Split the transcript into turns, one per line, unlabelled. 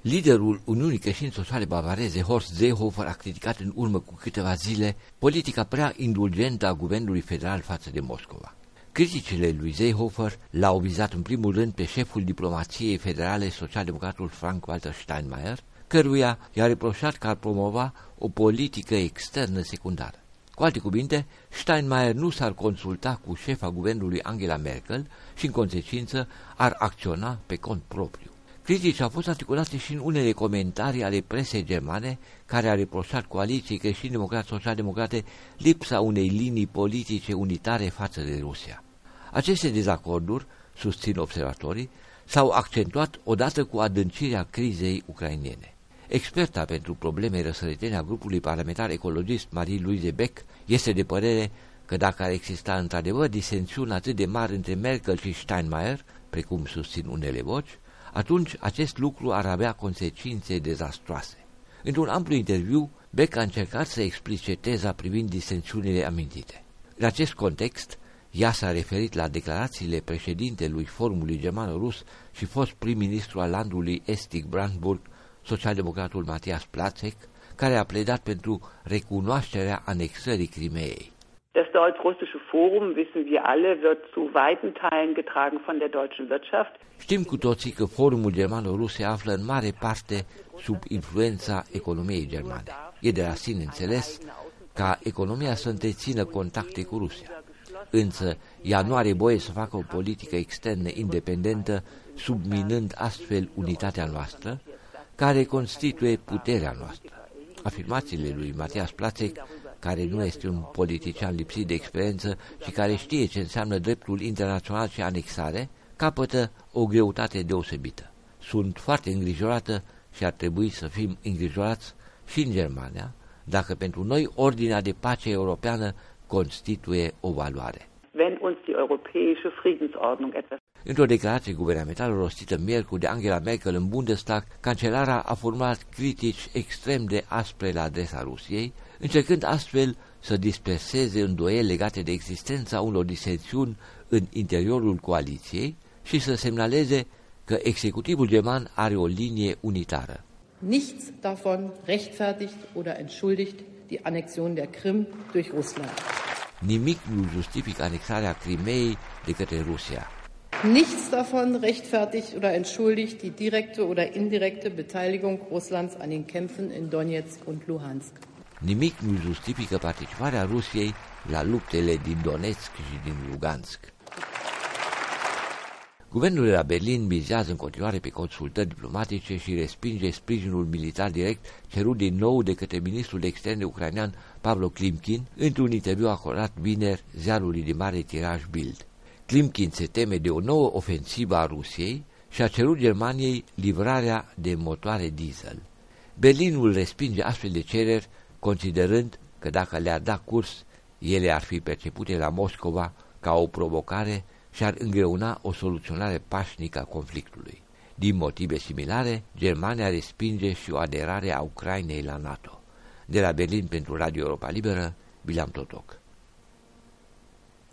Liderul Uniunii Creștini Sociale Bavareze, Horst Seehofer, a criticat în urmă cu câteva zile politica prea indulgentă a guvernului federal față de Moscova. Criticile lui Seehofer l-au vizat în primul rând pe șeful diplomației federale, socialdemocratul Frank-Walter Steinmeier, căruia i-a reproșat că ar promova o politică externă secundară. Cu alte cuvinte, Steinmeier nu s-ar consulta cu șefa guvernului Angela Merkel și, în consecință, ar acționa pe cont propriu. Critici au fost articulate și în unele comentarii ale presei germane, care a reproșat coaliției creștin-democrate social-democrate lipsa unei linii politice unitare față de Rusia. Aceste dezacorduri, susțin observatorii, s-au accentuat odată cu adâncirea crizei ucrainene. Experta pentru probleme răsăritene a grupului parlamentar ecologist Marie-Louise Beck este de părere că dacă ar exista într-adevăr disensiuni atât de mari între Merkel și Steinmeier, precum susțin unele voci, atunci acest lucru ar avea consecințe dezastroase. Într-un amplu interviu, Beck a încercat să explice teza privind disensiunile amintite. În acest context, ea s-a referit la declarațiile președintelui Forumului Germano-Rus și fost prim-ministru al landului Estic Brandenburg, socialdemocratul Matthias Platzek, care a pledat pentru recunoașterea anexării Crimeei.
Das Deutsch-Russische Forum, wissen wir alle, wird zu weiten Teilen getragen von der deutschen Wirtschaft.
Știm cu toții că Forumul Germano-Rus se află în mare parte sub influența economiei germane. E de la sine înțeles ca economia să întrețină contacte cu Rusia. Însă ea nu are voie să facă o politică externă independentă, subminând astfel unitatea noastră, care constituie puterea noastră. Afirmațiile lui Matthias Platzek, care nu este un politician lipsit de experiență și care știe ce înseamnă dreptul internațional și anexare, capătă o greutate deosebită. Sunt foarte îngrijorată și ar trebui să fim îngrijorați și în Germania, dacă pentru noi ordinea de pace europeană constituie o valoare. Într-o declarație guvernamentală rostită miercuri de Angela Merkel în Bundestag, cancelara a formulat critici extrem de aspre la adresa Rusiei, încercând astfel să disperseze îndoieli legate de existența unor disensiuni în interiorul coaliției și să semnaleze că executivul german are o linie unitară.
Nichts davon rechtfertigt oder entschuldigt die Annexion der Krim durch Russland.
Nimic nu justifică anexarea Crimeei de către Rusia.
Nichts davon rechtfertigt oder entschuldigt die direkte oder indirekte Beteiligung Russlands an den Kämpfen in Donetsk und Luhansk.
Nimic nu justifică participarea Rusiei la luptele din Donetsk și din Lugansk. Guvernul de la Berlin mizează în continuare pe consultări diplomatice și respinge sprijinul militar direct cerut din nou de către ministrul de externe ucrainean Pavlo Klimkin într-un interviu acordat vineri ziarului de mare tiraj Bild. Klimkin se teme de o nouă ofensivă a Rusiei și a cerut Germaniei livrarea de motoare diesel. Berlinul respinge astfel de cereri, considerând că dacă le-ar da curs, ele ar fi percepute la Moscova ca o provocare și ar îngreuna o soluționare pașnică a conflictului. Din motive similare, Germania respinge și o aderare a Ucrainei la NATO. De la Berlin pentru Radio Europa Liberă, Bilam Totoc.